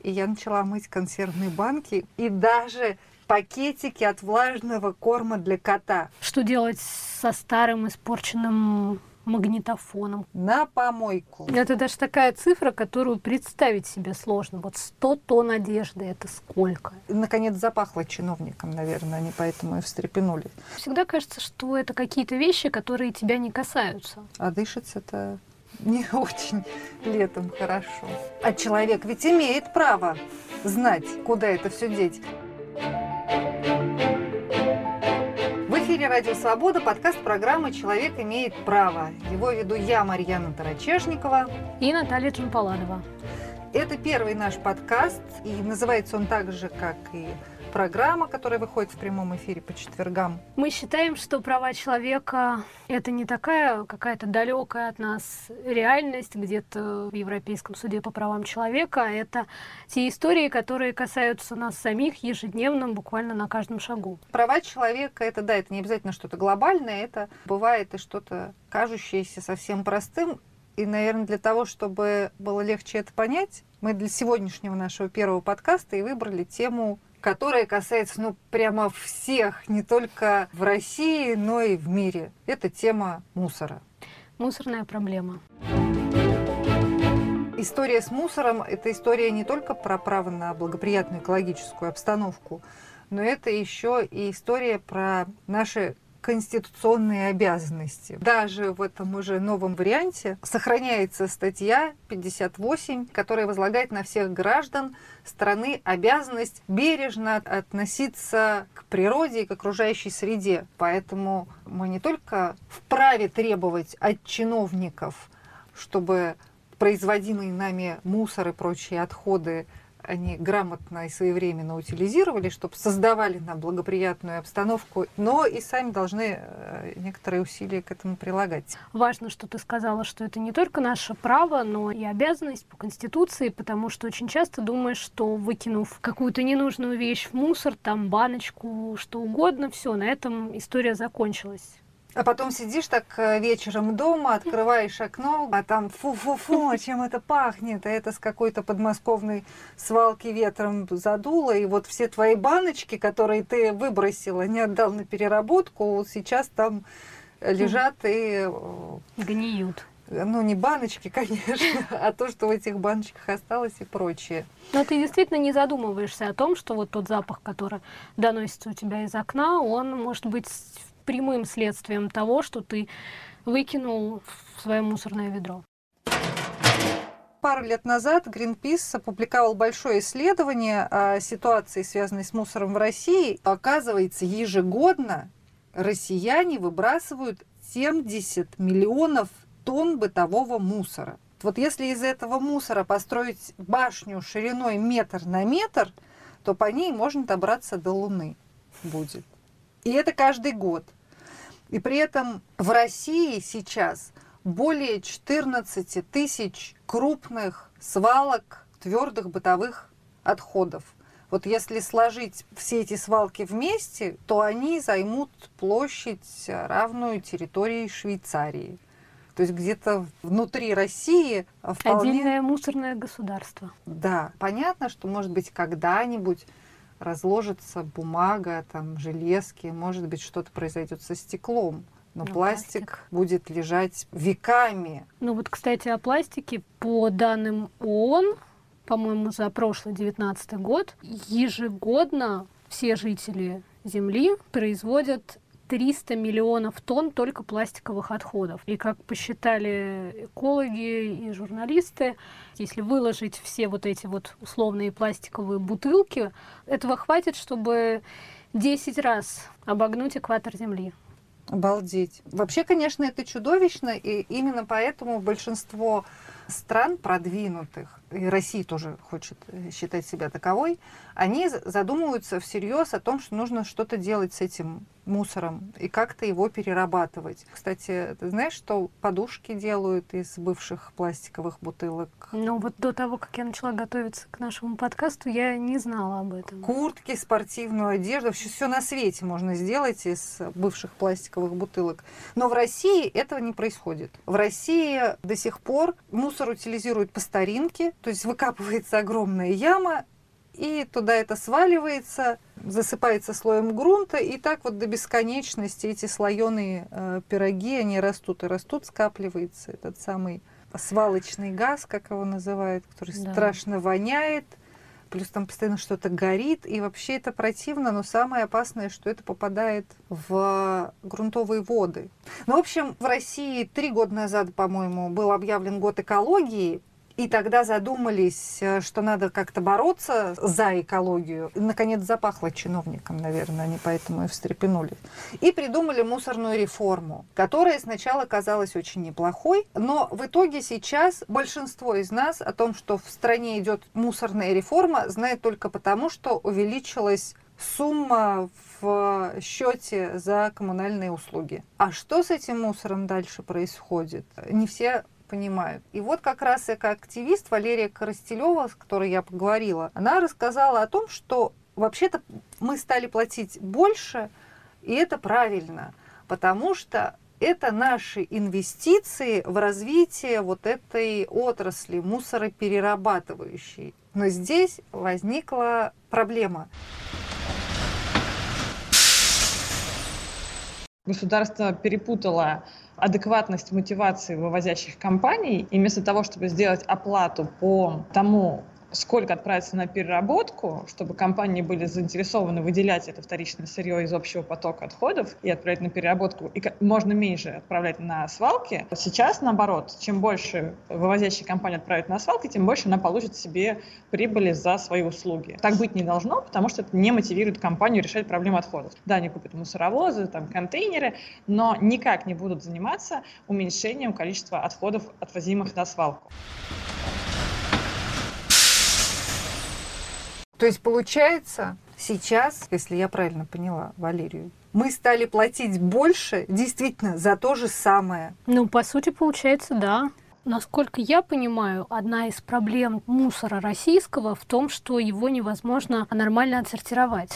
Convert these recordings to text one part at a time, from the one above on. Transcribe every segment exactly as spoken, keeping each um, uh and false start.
и я начала мыть консервные банки и даже пакетики от влажного корма для кота. Что делать со старым испорченным магнитофоном? На помойку. Это даже такая цифра, которую представить себе сложно. Вот сто тонн одежды — это сколько? И, наконец, запахло чиновникам, наверное, они поэтому и встрепенулись. Всегда кажется, что это какие-то вещи, которые тебя не касаются. А дышится-то не очень летом хорошо. А человек ведь имеет право знать, куда это все деть. В эфире «Радио Свобода», подкаст программы «Человек имеет право». Его веду я, Марьяна Тарачешникова. И Наталья Джампаладова. Это первый наш подкаст, и называется он так же, как и программа, которая выходит в прямом эфире по четвергам. Мы считаем, что права человека — это не такая какая-то далекая от нас реальность где-то в Европейском суде по правам человека, а это те истории, которые касаются нас самих ежедневно, буквально на каждом шагу. Права человека — это, да, это не обязательно что-то глобальное, это бывает и что-то кажущееся совсем простым. И, наверное, для того, чтобы было легче это понять, мы для сегодняшнего нашего первого подкаста и выбрали тему, которая касается, ну, прямо всех, не только в России, но и в мире. Это тема мусора. Мусорная проблема. История с мусором – это история не только про право на благоприятную экологическую обстановку, но это еще и история про наши конституционные обязанности. Даже в этом уже новом варианте сохраняется статья пятьдесят восемь, которая возлагает на всех граждан страны обязанность бережно относиться к природе и к окружающей среде. Поэтому мы не только вправе требовать от чиновников, чтобы производимые нами мусор и прочие отходы они грамотно и своевременно утилизировали, чтобы создавали нам благоприятную обстановку, но и сами должны некоторые усилия к этому прилагать. Важно, что ты сказала, что это не только наше право, но и обязанность по Конституции, потому что очень часто думаешь, что выкинув какую-то ненужную вещь в мусор, там баночку, что угодно, все, на этом история закончилась. А потом сидишь так вечером дома, открываешь окно, а там фу-фу-фу, чем это пахнет, а это с какой-то подмосковной свалки ветром задуло, и вот все твои баночки, которые ты выбросила, не отдал на переработку, сейчас там лежат и... гниют. Ну, не баночки, конечно, а то, что в этих баночках осталось и прочее. Но ты действительно не задумываешься о том, что вот тот запах, который доносится у тебя из окна, он может быть прямым следствием того, что ты выкинул в свое мусорное ведро. Пару лет назад Greenpeace опубликовал большое исследование о ситуации, связанной с мусором в России. Оказывается, ежегодно россияне выбрасывают семьдесят миллионов тонн бытового мусора. Вот если из этого мусора построить башню шириной метр на метр, то по ней можно добраться до Луны будет. И это каждый год. И при этом в России сейчас более четырнадцать тысяч крупных свалок твердых бытовых отходов. Вот если сложить все эти свалки вместе, то они займут площадь, равную территории Швейцарии. То есть где-то внутри России вполне... Отдельное мусорное государство. Да, понятно, что, может быть, когда-нибудь разложится бумага, там, железки, может быть, что-то произойдет со стеклом, но, но пластик, пластик будет лежать веками. Ну вот, кстати, о пластике. По данным ООН, по-моему, за прошлый девятнадцатый год, ежегодно все жители Земли производят триста миллионов тонн только пластиковых отходов. И как посчитали экологи и журналисты, если выложить все вот эти вот условные пластиковые бутылки, этого хватит, чтобы десять раз обогнуть экватор Земли. Обалдеть. Вообще, конечно, это чудовищно, и именно поэтому большинство стран продвинутых, и Россия тоже хочет считать себя таковой, они задумываются всерьез о том, что нужно что-то делать с этим мусором и как-то его перерабатывать. Кстати, ты знаешь, что подушки делают из бывших пластиковых бутылок? Ну вот до того, как я начала готовиться к нашему подкасту, я не знала об этом. Куртки, спортивную одежду, вообще все на свете можно сделать из бывших пластиковых бутылок. Но в России этого не происходит. В России до сих пор мусор утилизируют по старинке, То есть выкапывается огромная яма, и туда это сваливается, засыпается слоем грунта, и так вот до бесконечности эти слоеные э, пироги, они растут и растут, скапливается этот самый свалочный газ, как его называют, который Да. страшно воняет, плюс там постоянно что-то горит, и вообще это противно, но самое опасное, что это попадает в грунтовые воды. Ну, в общем, в России три года назад, по-моему, был объявлен год экологии, и тогда задумались, что надо как-то бороться за экологию. И, наконец, запахло чиновникам, наверное, они поэтому и встрепенулись. И придумали мусорную реформу, которая сначала казалась очень неплохой, но в итоге сейчас большинство из нас о том, что в стране идет мусорная реформа, знает только потому, что увеличилась сумма в счете за коммунальные услуги. А что с этим мусором дальше происходит? Не все понимают. И вот как раз экоактивист Валерия Коростелева, с которой я поговорила, она рассказала о том, что вообще-то мы стали платить больше, и это правильно, потому что это наши инвестиции в развитие вот этой отрасли мусороперерабатывающей. Но здесь возникла проблема. Государство перепутало адекватность мотивации вывозящих компаний, и вместо того, чтобы сделать оплату по тому, сколько отправится на переработку, чтобы компании были заинтересованы выделять это вторичное сырье из общего потока отходов и отправлять на переработку, и можно меньше отправлять на свалки. Сейчас, наоборот, чем больше вывозящая компания отправит на свалки, тем больше она получит себе прибыли за свои услуги. Так быть не должно, потому что это не мотивирует компанию решать проблему отходов. Да, они купят мусоровозы, там, контейнеры, но никак не будут заниматься уменьшением количества отходов, отвозимых на свалку. То есть получается, сейчас, если я правильно поняла Валерию, мы стали платить больше действительно за то же самое. Ну, по сути, получается, да. Насколько я понимаю, одна из проблем мусора российского в том, что его невозможно нормально отсортировать.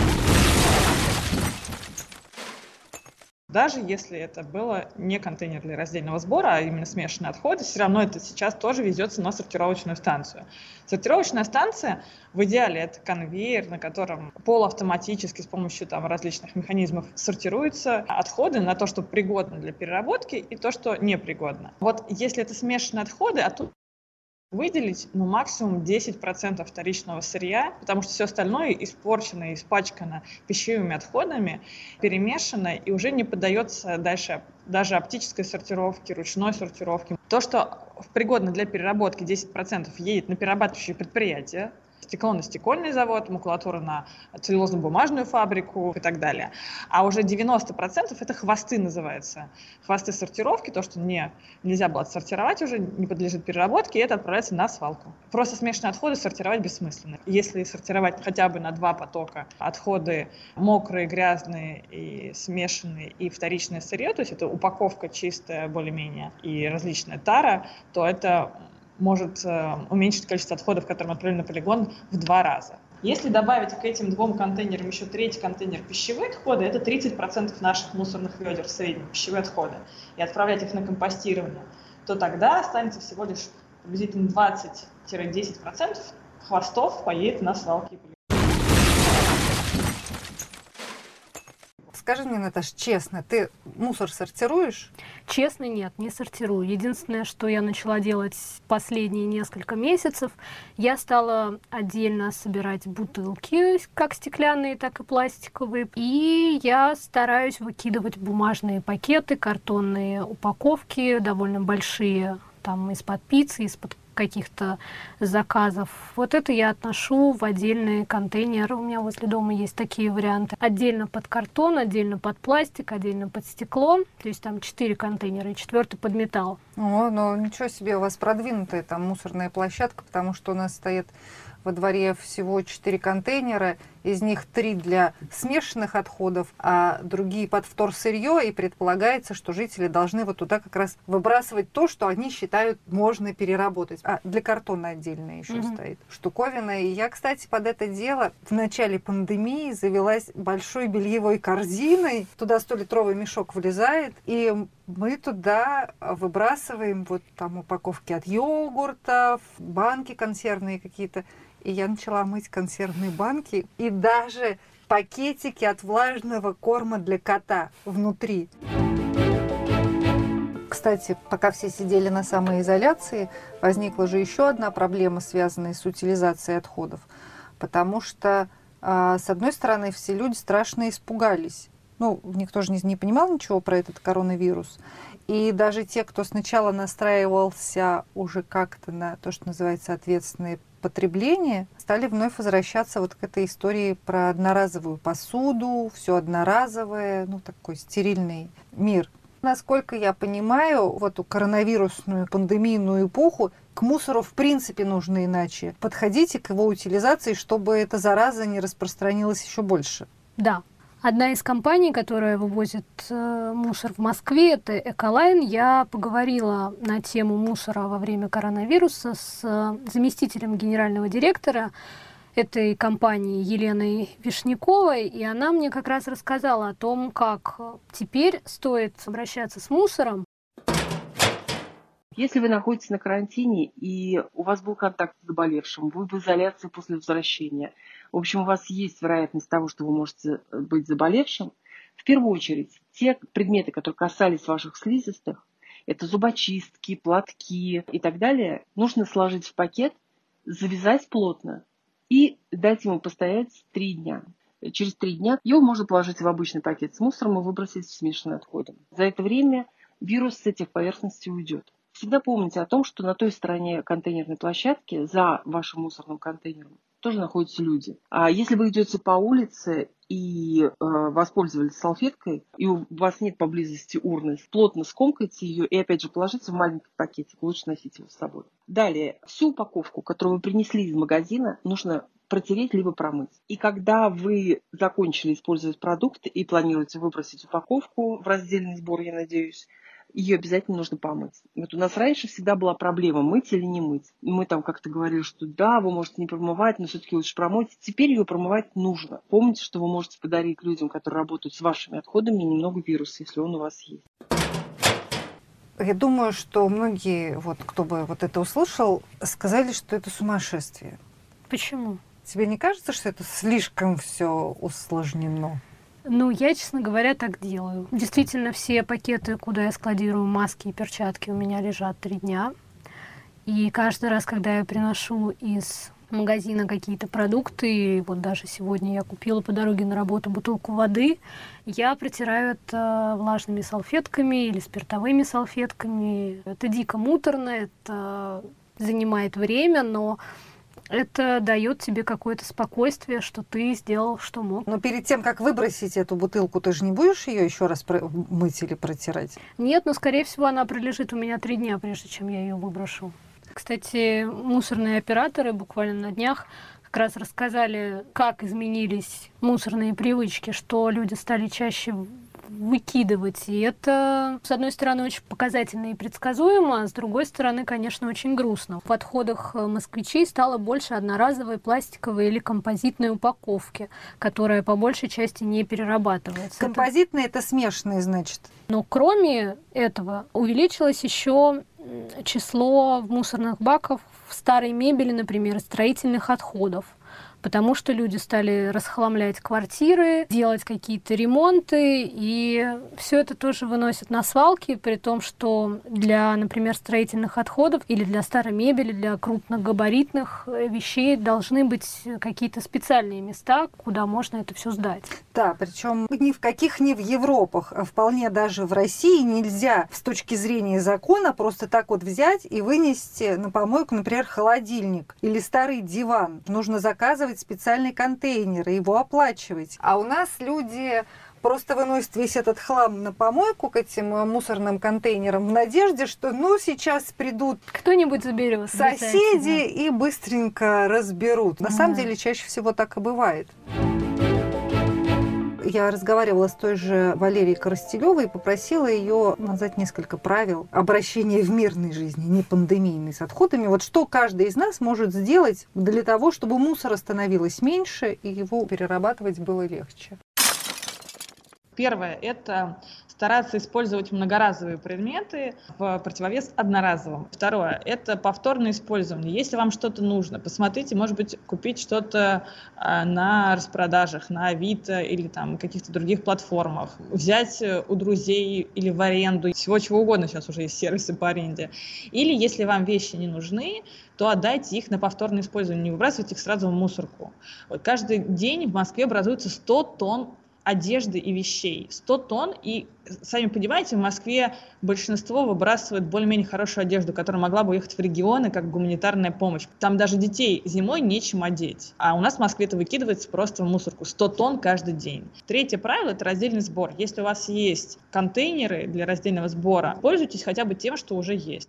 Даже если это было не контейнер для раздельного сбора, а именно смешанные отходы, все равно это сейчас тоже везется на сортировочную станцию. Сортировочная станция в идеале это конвейер, на котором полуавтоматически с помощью там, различных механизмов сортируются отходы на то, что пригодно для переработки, и то, что непригодно. Вот если это смешанные отходы, а тут выделить ну, максимум десять процентов вторичного сырья, потому что все остальное испорчено, испачкано пищевыми отходами, перемешано и уже не поддается дальше даже оптической сортировке, ручной сортировке. То, что пригодно для переработки десять процентов едет на перерабатывающие предприятия, стекло на стекольный завод, макулатура на целлюлозно-бумажную фабрику и так далее. А уже девяносто процентов это хвосты называются. Хвосты сортировки, то, что не, нельзя было отсортировать уже, не подлежит переработке, и это отправляется на свалку. Просто смешанные отходы сортировать бессмысленно. Если сортировать хотя бы на два потока отходы мокрые, грязные и смешанные, и вторичное сырье, то есть это упаковка чистая более-менее и различная тара, то это может э, уменьшить количество отходов, которые мы отправили на полигон, в два раза. Если добавить к этим двум контейнерам еще третий контейнер пищевые отходы, это тридцать процентов наших мусорных ведер в среднем, пищевые отходы, и отправлять их на компостирование, то тогда останется всего лишь приблизительно двадцать-десять процентов хвостов поедет на свалки. Скажи мне, Наташ, честно, ты мусор сортируешь? Честно, нет, не сортирую. Единственное, что я начала делать последние несколько месяцев, я стала отдельно собирать бутылки, как стеклянные, так и пластиковые. И я стараюсь выкидывать бумажные пакеты, картонные упаковки, довольно большие, там из-под пиццы, из-под каких-то заказов. Вот это я отношу в отдельные контейнеры. У меня возле дома есть такие варианты. Отдельно под картон, отдельно под пластик, отдельно под стекло. То есть там четыре контейнера и четвертый под металл. О, ну ничего себе, у вас продвинутая там мусорная площадка, потому что у нас стоит во дворе всего четыре контейнера, из них три для смешанных отходов, а другие под вторсырье, и предполагается, что жители должны вот туда как раз выбрасывать то, что они считают можно переработать. А для картона отдельно еще mm-hmm. стоит штуковина. И я, кстати, под это дело в начале пандемии завелась большой бельевой корзиной. Туда столитровый мешок влезает, и мы туда выбрасываем вот там упаковки от йогуртов, банки консервные какие-то. И я начала мыть консервные банки и даже пакетики от влажного корма для кота внутри. Кстати, пока все сидели на самоизоляции, возникла же еще одна проблема, связанная с утилизацией отходов. Потому что, с одной стороны, все люди страшно испугались. Ну, никто же не, не понимал ничего про этот коронавирус. И даже те, кто сначала настраивался уже как-то на то, что называется ответственное потребление, стали вновь возвращаться вот к этой истории про одноразовую посуду, все одноразовое, ну, такой стерильный мир. Насколько я понимаю, в эту коронавирусную пандемийную эпоху к мусору в принципе нужно иначе подходить и к его утилизации, чтобы эта зараза не распространилась еще больше. Да. Одна из компаний, которая вывозит э, мусор в Москве, это Эколайн. Я поговорила на тему мусора во время коронавируса с э, заместителем генерального директора этой компании Еленой Вишняковой, и она мне как раз рассказала о том, как теперь стоит обращаться с мусором. Если вы находитесь на карантине и у вас был контакт с заболевшим, вы в изоляции после возвращения, в общем, у вас есть вероятность того, что вы можете быть заболевшим, в первую очередь, те предметы, которые касались ваших слизистых, это зубочистки, платки и так далее, нужно сложить в пакет, завязать плотно и дать ему постоять три дня. Через три дня его можно положить в обычный пакет с мусором и выбросить в смешанный отходом. За это время вирус с этих поверхностей уйдет. Всегда помните о том, что на той стороне контейнерной площадки, за вашим мусорным контейнером, тоже находятся люди. А если вы идете по улице и э, воспользовались салфеткой, и у вас нет поблизости урны, плотно скомкайте ее и опять же положите в маленький пакетик. Лучше носить его с собой. Далее, всю упаковку, которую вы принесли из магазина, нужно протереть либо промыть. И когда вы закончили использовать продукты и планируете выбросить упаковку в раздельный сбор, я надеюсь, ее обязательно нужно помыть. Вот у нас раньше всегда была проблема, мыть или не мыть. Мы там как-то говорили, что да, вы можете не промывать, но все-таки лучше промыть. Теперь ее промывать нужно. Помните, что вы можете подарить людям, которые работают с вашими отходами, немного вируса, если он у вас есть. Я думаю, что многие, вот, кто бы вот это услышал, сказали, что это сумасшествие. Почему? Тебе не кажется, что это слишком все усложнено? Ну, я, честно говоря, так делаю. Действительно, все пакеты, куда я складирую маски и перчатки, у меня лежат три дня. И каждый раз, когда я приношу из магазина какие-то продукты, и вот даже сегодня я купила по дороге на работу бутылку воды, я протираю это влажными салфетками или спиртовыми салфетками. Это дико муторно, это занимает время, но это дает тебе какое-то спокойствие, что ты сделал, что мог. Но перед тем, как выбросить эту бутылку, ты же не будешь ее еще раз мыть или протирать? Нет, но, скорее всего, она пролежит у меня три дня, прежде чем я ее выброшу. Кстати, мусорные операторы буквально на днях как раз рассказали, как изменились мусорные привычки, что люди стали чаще выкидывать. И это, с одной стороны, очень показательно и предсказуемо, а с другой стороны, конечно, очень грустно. В отходах москвичей стало больше одноразовой пластиковой или композитной упаковки, которая по большей части не перерабатывается. Композитные это, это смешанные, значит. Но кроме этого увеличилось еще число мусорных баков в старой мебели, например, строительных отходов. Потому что люди стали расхламлять квартиры, делать какие-то ремонты, и все это тоже выносят на свалки, при том, что для, например, строительных отходов или для старой мебели, для крупногабаритных вещей должны быть какие-то специальные места, куда можно это все сдать. Да, причем ни в каких ни в Европах, а вполне даже в России нельзя с точки зрения закона просто так вот взять и вынести на помойку, например, холодильник или старый диван. Нужно заказывать специальный контейнер и его оплачивать. А у нас люди просто выносят весь этот хлам на помойку к этим мусорным контейнерам в надежде, что ну сейчас придут кто-нибудь заберет соседи и быстренько разберут. На самом деле чаще всего так и бывает. Я разговаривала с той же Валерией Коростелевой и попросила ее назвать несколько правил обращения в мирной жизни, не пандемийной, с отходами. Вот что каждый из нас может сделать для того, чтобы мусора становилось меньше и его перерабатывать было легче. Первое – это стараться использовать многоразовые предметы в противовес одноразовым. Второе – это повторное использование. Если вам что-то нужно, посмотрите, может быть, купить что-то на распродажах, на Авито или там каких-то других платформах, взять у друзей или в аренду, всего чего угодно, сейчас уже есть сервисы по аренде. Или если вам вещи не нужны, то отдайте их на повторное использование, не выбрасывайте их сразу в мусорку. Вот каждый день в Москве образуется сто тонн одежды и вещей. сто тонн, и, сами понимаете, в Москве большинство выбрасывает более-менее хорошую одежду, которая могла бы уехать в регионы как гуманитарная помощь. Там даже детей зимой нечем одеть. А у нас в Москве это выкидывается просто в мусорку. сто тонн каждый день. Третье правило – это раздельный сбор. Если у вас есть контейнеры для раздельного сбора, пользуйтесь хотя бы тем, что уже есть.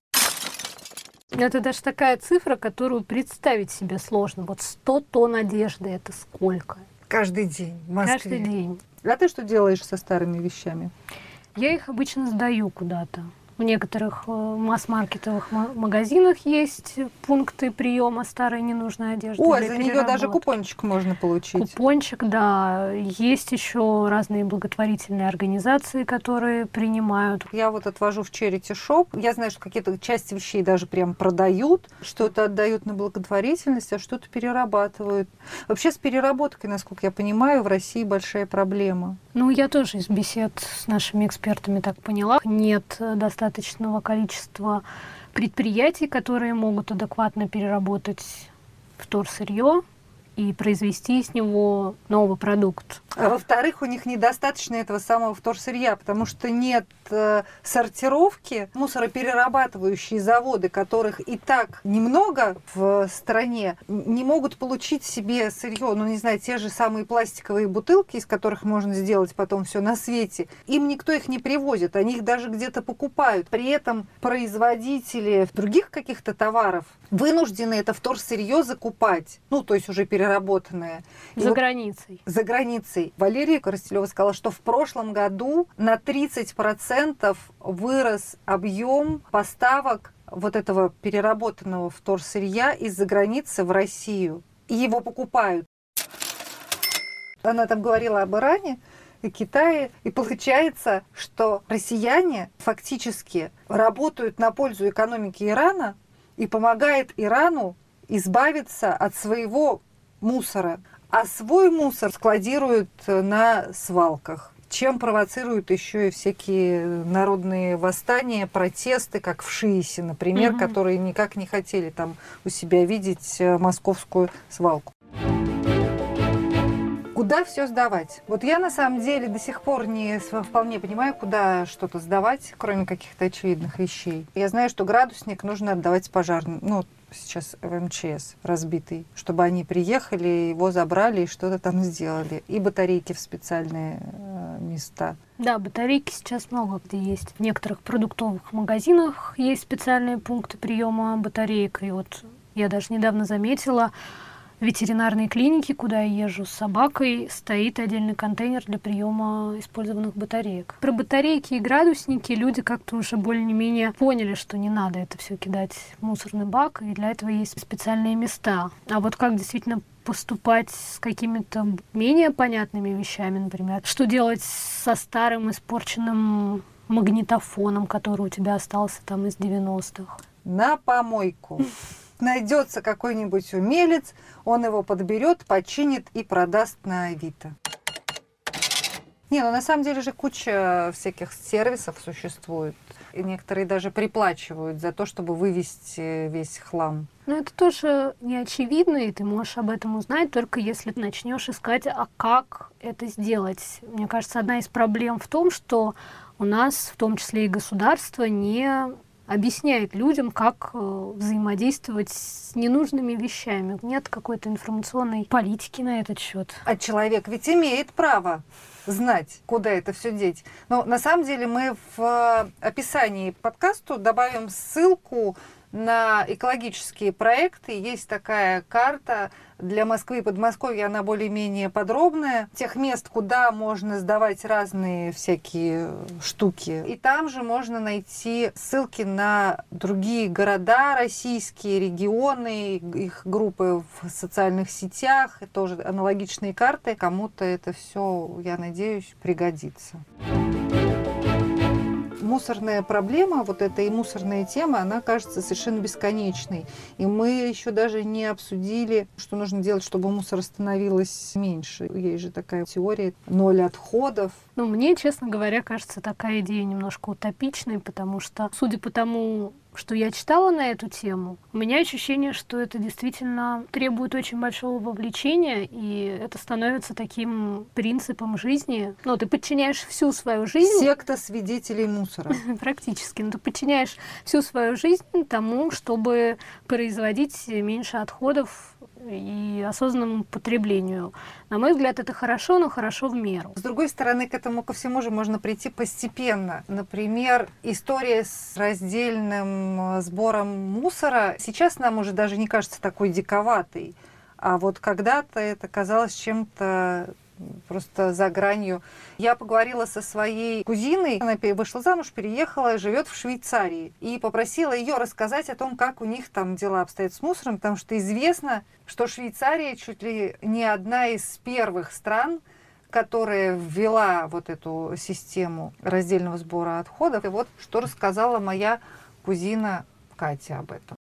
Это даже такая цифра, которую представить себе сложно. Вот сто тонн одежды – это сколько? Каждый день в Москве. Каждый день. А ты что делаешь со старыми вещами? Я их обычно сдаю куда-то. В некоторых масс-маркетовых магазинах есть пункты приема старой ненужной одежды. Ой, за нее даже купончик можно получить. Купончик, да. Есть еще разные благотворительные организации, которые принимают. Я вот отвожу в Charity Shop. Я знаю, что какие-то части вещей даже прям продают, что-то отдают на благотворительность, а что-то перерабатывают. Вообще с переработкой, насколько я понимаю, в России большая проблема. Ну, я тоже из бесед с нашими экспертами так поняла. Нет достаточного количества предприятий, которые могут адекватно переработать вторсырье и произвести из него новый продукт. А во-вторых, у них недостаточно этого самого вторсырья, потому что нет э, сортировки. Мусороперерабатывающие заводы, которых и так немного в стране, не могут получить себе сырье, ну не знаю, те же самые пластиковые бутылки, из которых можно сделать потом все на свете. Им никто их не привозит, они их даже где-то покупают. При этом производители других каких-то товаров вынуждены это вторсырье закупать, ну то есть уже переработанное. И За вот границей. За границей. Валерия Коростелева сказала, что в прошлом году на тридцать процентов вырос объем поставок вот этого переработанного вторсырья из-за границы в Россию. И его покупают. Она там говорила об Иране и Китае. И получается, что россияне фактически работают на пользу экономики Ирана и помогают Ирану избавиться от своего мусора. А свой мусор складируют на свалках, чем провоцируют еще и всякие народные восстания, протесты, как в Шиисе, например, mm-hmm. которые никак не хотели там у себя видеть московскую свалку. Куда все сдавать? Вот я на самом деле до сих пор не вполне понимаю, куда что-то сдавать, кроме каких-то очевидных вещей. Я знаю, что градусник нужно отдавать пожарным. Ну, сейчас в эм че эс разбитый, чтобы они приехали, его забрали и что-то там сделали. И батарейки в специальные э, места. Да, батарейки сейчас много где есть. В некоторых продуктовых магазинах есть специальные пункты приема батареек. И вот я даже недавно заметила, в ветеринарной клинике, куда я езжу с собакой, стоит отдельный контейнер для приема использованных батареек. Про батарейки и градусники люди как-то уже более-менее поняли, что не надо это все кидать в мусорный бак, и для этого есть специальные места. А вот как действительно поступать с какими-то менее понятными вещами, например, что делать со старым испорченным магнитофоном, который у тебя остался там из девяностых? На помойку. Найдется какой-нибудь умелец, он его подберет, починит и продаст на Авито. Не, ну на самом деле же куча всяких сервисов существует. И некоторые даже приплачивают за то, чтобы вывести весь хлам. Но это тоже не очевидно, и ты можешь об этом узнать, только если ты начнешь искать, а как это сделать. Мне кажется, одна из проблем в том, что у нас, в том числе и государство, не объясняет людям, как э, взаимодействовать с ненужными вещами. Нет какой-то информационной политики на этот счет. А человек ведь имеет право знать, куда это все деть. Но на самом деле мы в описании подкасту добавим ссылку на экологические проекты. Есть такая карта для Москвы и Подмосковья, она более-менее подробная. Тех мест, куда можно сдавать разные всякие штуки. И там же можно найти ссылки на другие города российские, регионы, их группы в социальных сетях, тоже аналогичные карты. Кому-то это все, я надеюсь, пригодится. Мусорная проблема, вот эта и мусорная тема, она кажется совершенно бесконечной. И мы еще даже не обсудили, что нужно делать, чтобы мусора становилось меньше. Есть же такая теория ноль отходов. Ну, мне, честно говоря, кажется такая идея немножко утопичной, потому что, судя по тому, что я читала на эту тему, у меня ощущение, что это действительно требует очень большого вовлечения, и это становится таким принципом жизни. Ну, ты подчиняешь всю свою жизнь... Секта свидетелей мусора. Практически. Но ты подчиняешь всю свою жизнь тому, чтобы производить меньше отходов и осознанному потреблению. На мой взгляд, это хорошо, но хорошо в меру. С другой стороны, к этому ко всему же можно прийти постепенно. Например, история с раздельным сбором мусора сейчас нам уже даже не кажется такой диковатой. А вот когда-то это казалось чем-то просто за гранью. Я поговорила со своей кузиной, она вышла замуж, переехала, живет в Швейцарии, и попросила ее рассказать о том, как у них там дела обстоят с мусором, потому что известно, что Швейцария чуть ли не одна из первых стран, которая ввела вот эту систему раздельного сбора отходов. И вот что рассказала моя кузина Катя об этом.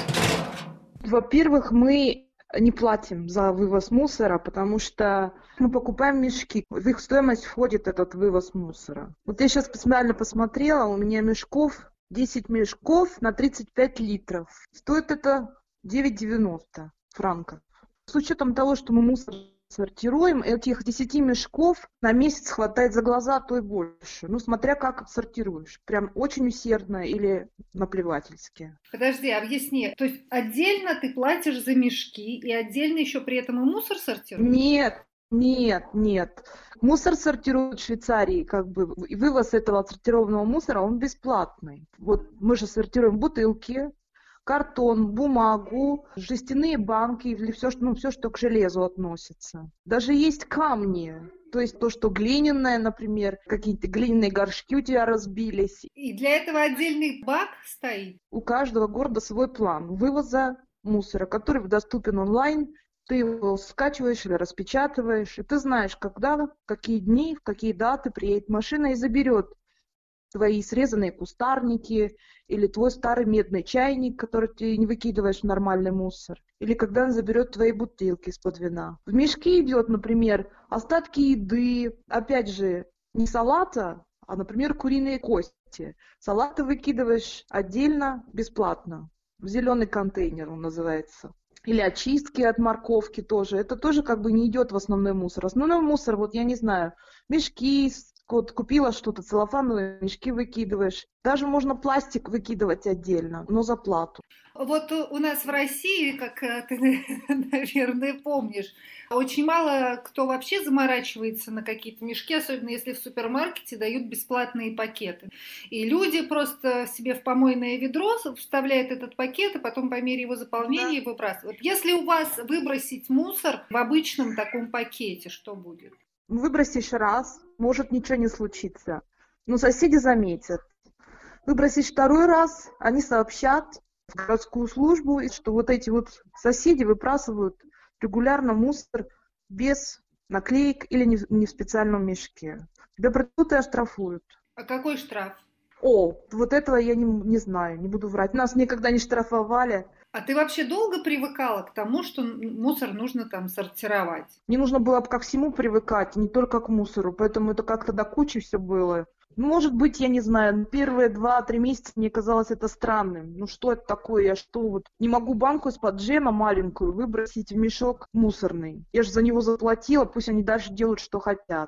Во-первых, мы не платим за вывоз мусора, потому что мы покупаем мешки. В их стоимость входит этот вывоз мусора. Вот я сейчас специально посмотрела, у меня мешков, десять мешков на тридцать пять литров. Стоит это девять девяносто франков. С учетом того, что мы мусор сортируем, этих десяти мешков на месяц хватает за глаза, а то и больше. Ну, смотря как сортируешь. Прям очень усердно или наплевательски. Подожди, объясни. То есть отдельно ты платишь за мешки и отдельно еще при этом и мусор сортируешь? Нет, нет, нет. Мусор сортируют в Швейцарии, как бы, и вывоз этого отсортированного мусора, он бесплатный. Вот мы же сортируем бутылки, картон, бумагу, жестяные банки или все, что, ну, все, что к железу относится. Даже есть камни, то есть то, что глиняное, например, какие-то глиняные горшки у тебя разбились. И для этого отдельный бак стоит? У каждого города свой план вывоза мусора, который доступен онлайн. Ты его скачиваешь или распечатываешь, и ты знаешь, когда, в какие дни, в какие даты приедет машина и заберет твои срезанные кустарники, или твой старый медный чайник, который ты не выкидываешь в нормальный мусор, или когда он заберет твои бутылки из-под вина. В мешки идет, например, остатки еды, опять же, не салата, а, например, куриные кости. Салат ты выкидываешь отдельно, бесплатно, в зеленый контейнер он называется. Или очистки от морковки тоже. Это тоже как бы не идет в основной мусор. Основной мусор, вот я не знаю, мешки, вот купила что-то, целлофановые мешки выкидываешь. Даже можно пластик выкидывать отдельно, но за плату. Вот у нас в России, как ты, наверное, помнишь, очень мало кто вообще заморачивается на какие-то мешки, особенно если в супермаркете дают бесплатные пакеты. И люди просто себе в помойное ведро вставляют этот пакет, и потом по мере его заполнения да. выбрасывают. Если у вас выбросить мусор в обычном таком пакете, что будет? Выбросишь раз, может ничего не случиться, но соседи заметят. Выбросишь второй раз, они сообщат в городскую службу, что вот эти вот соседи выбрасывают регулярно мусор без наклеек или не в, не в специальном мешке. Тебя придут и оштрафуют. А какой штраф? О, вот этого я не, не знаю, не буду врать. Нас никогда не штрафовали. А ты вообще долго привыкала к тому, что мусор нужно там сортировать? Мне нужно было ко всему привыкать, не только к мусору, поэтому это как-то до кучи все было. Ну, может быть, я не знаю, первые два-три месяца мне казалось это странным. Ну, что это такое? Я что, вот не могу банку из-под джема маленькую выбросить в мешок мусорный? Я же за него заплатила, пусть они дальше делают, что хотят.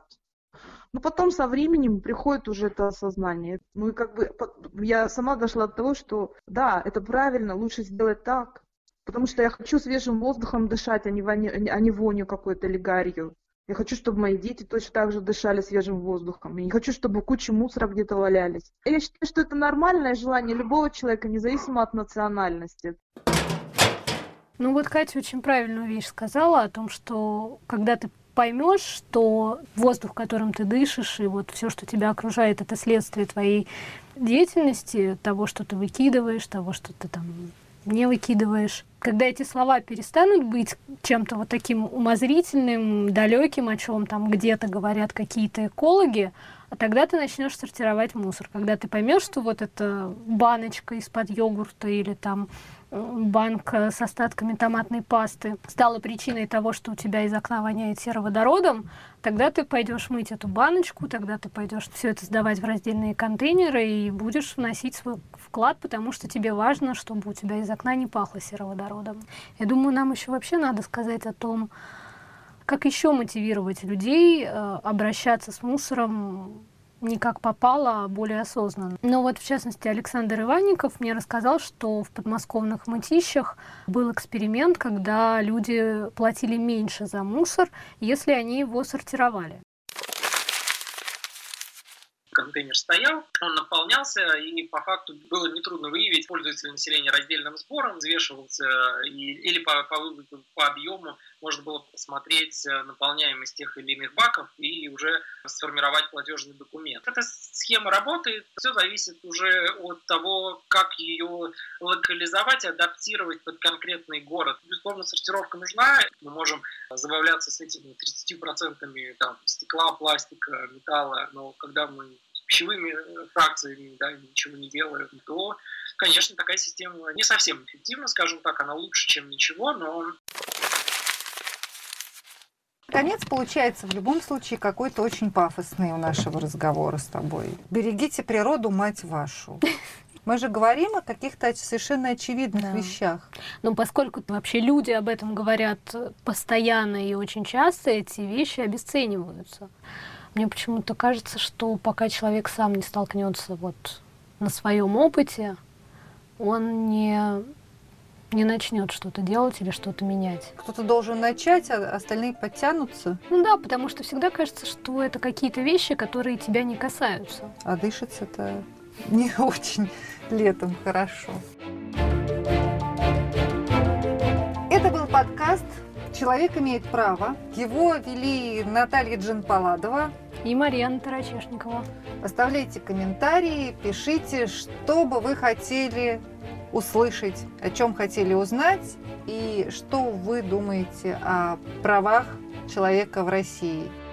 Но потом со временем приходит уже это осознание. Ну и как бы я сама дошла до того, что да, это правильно, лучше сделать так. Потому что я хочу свежим воздухом дышать, а не, воню, а не вонью какой-то или гарью. Я хочу, чтобы мои дети точно так же дышали свежим воздухом. Я не хочу, чтобы куча мусора где-то валялись. Я считаю, что это нормальное желание любого человека, независимо от национальности. Ну вот Катя очень правильную вещь сказала о том, что когда ты поймешь, что воздух, которым ты дышишь, и вот все, что тебя окружает, это следствие твоей деятельности, того, что ты выкидываешь, того, что ты там не выкидываешь. Когда эти слова перестанут быть чем-то вот таким умозрительным, далеким, о чем там где-то говорят какие-то экологи, а тогда ты начнешь сортировать мусор. Когда ты поймешь, что вот эта баночка из-под йогурта или там банка с остатками томатной пасты стала причиной того, что у тебя из окна воняет сероводородом, тогда ты пойдешь мыть эту баночку, тогда ты пойдешь все это сдавать в раздельные контейнеры и будешь вносить свой вклад, потому что тебе важно, чтобы у тебя из окна не пахло сероводородом. Я думаю, нам еще вообще надо сказать о том, как еще мотивировать людей э, обращаться с мусором не как попало, а более осознанно. Но вот, в частности, Александр Иванников мне рассказал, что в подмосковных Мытищах был эксперимент, когда люди платили меньше за мусор, если они его сортировали. Контейнер стоял, он наполнялся, и по факту было нетрудно выявить, пользуется ли население раздельным сбором, взвешивался и, или по, по, по объему можно было посмотреть наполняемость тех или иных баков и уже сформировать платежный документ. Эта схема работает, все зависит уже от того, как ее локализовать, адаптировать под конкретный город. Безусловно, сортировка нужна, мы можем забавляться с этими тридцатью процентами там, стекла, пластика, металла, но когда мы пищевыми фракциями, да, ничего не делаем, то, конечно, такая система не совсем эффективна, скажем так, она лучше, чем ничего, но... Конец получается в любом случае какой-то очень пафосный у нашего разговора с тобой. Берегите природу, мать вашу. Мы же говорим о каких-то совершенно очевидных да. вещах. Но поскольку вообще люди об этом говорят постоянно и очень часто, эти вещи обесцениваются. Мне почему-то кажется, что пока человек сам не столкнется вот на своем опыте, он не, не начнет что-то делать или что-то менять. Кто-то должен начать, а остальные подтянутся. Ну да, потому что всегда кажется, что это какие-то вещи, которые тебя не касаются. А дышится-то не очень летом хорошо. Это был подкаст «Человек имеет право». Его вели Наталья Джанпаладова и Марьяна Тарачешникова. Оставляйте комментарии, пишите, что бы вы хотели услышать, о чем хотели узнать и что вы думаете о правах человека в России.